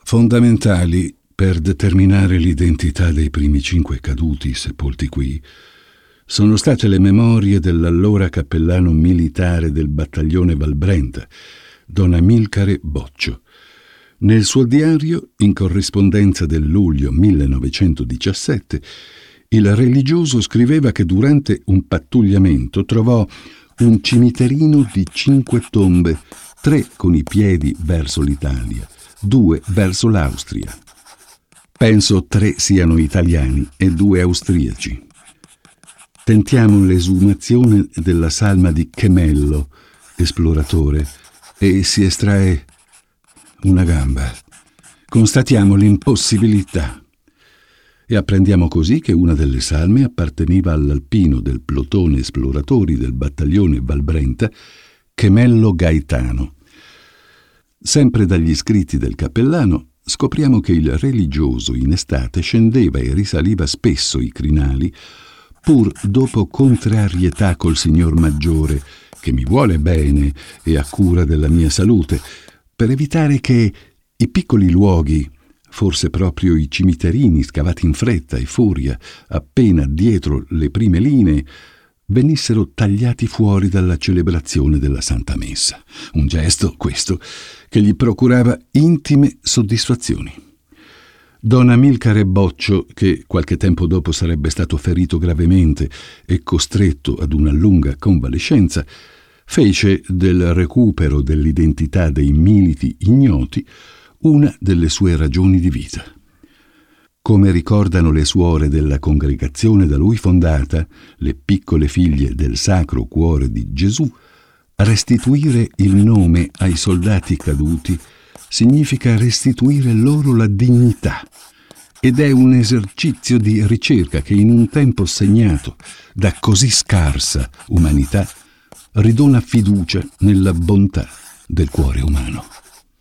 Fondamentali per determinare l'identità dei primi 5 caduti sepolti qui sono state le memorie dell'allora cappellano militare del battaglione Valbrenta, don Amilcare Boccio. Nel suo diario, in corrispondenza del luglio 1917, il religioso scriveva che durante un pattugliamento trovò un cimiterino di 5 tombe, 3 con i piedi verso l'Italia, 2 verso l'Austria. Penso 3 siano italiani e 2 austriaci. Tentiamo l'esumazione della salma di Chemello, esploratore, e si estrae una gamba. Constatiamo l'impossibilità e apprendiamo così che una delle salme apparteneva all'alpino del plotone esploratori del battaglione Valbrenta, Chemello Gaetano. Sempre dagli scritti del cappellano scopriamo che il religioso in estate scendeva e risaliva spesso i crinali, pur dopo contrarietà col signor Maggiore, che mi vuole bene e ha cura della mia salute, per evitare che i piccoli luoghi, forse proprio i cimiterini scavati in fretta e furia, appena dietro le prime linee, venissero tagliati fuori dalla celebrazione della Santa Messa. Un gesto, questo, che gli procurava intime soddisfazioni. Don Amilcare Boccio, che qualche tempo dopo sarebbe stato ferito gravemente e costretto ad una lunga convalescenza, fece del recupero dell'identità dei militi ignoti una delle sue ragioni di vita. Come ricordano le suore della congregazione da lui fondata, le piccole figlie del Sacro Cuore di Gesù, restituire il nome ai soldati caduti significa restituire loro la dignità ed è un esercizio di ricerca che in un tempo segnato da così scarsa umanità ridona fiducia nella bontà del cuore umano.